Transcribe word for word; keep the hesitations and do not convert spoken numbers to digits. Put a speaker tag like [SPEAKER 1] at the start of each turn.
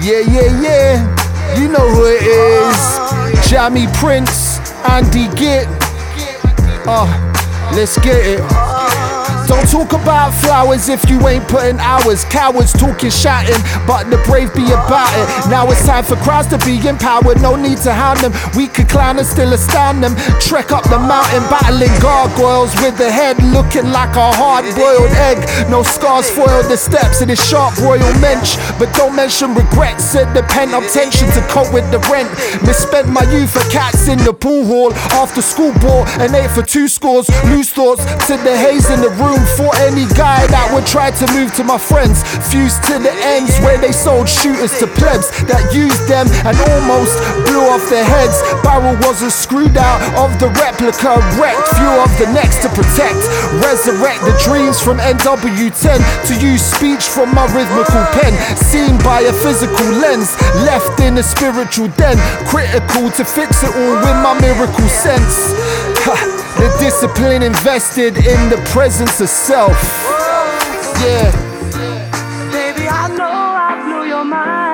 [SPEAKER 1] Yeah, yeah, yeah. You know who it is. Jamie Prince, Andy Gitt. Uh, let's get it. Don't talk about flowers if you ain't putting hours. Cowards talking shouting, but the brave be about it. Now it's time for crowds to be empowered. No need to hound them. We could clown and still astound them. Trek up the mountain, battling gargoyles with the head looking like a hard-boiled egg. No scars foil the steps of this sharp royal mensch. But don't mention regrets. Said the pent-up tension to cope with the rent. Misspent my youth for cats in the pool hall. After school ball and ate for two scores. Loose thoughts to the haze in the room. For any guy that would try to move to my friends. Fused to the ends where they sold shooters to plebs that used them and almost blew off their heads. Barrel wasn't screwed out of the replica. Wrecked few of the next to protect. Resurrect the dreams from N W ten. To use speech from my rhythmical pen. Seen by a physical lens. Left in a spiritual den. Critical to fix it all with my miracle sense. The discipline invested in the presence of self. Yeah.
[SPEAKER 2] Baby, I know I blew your mind.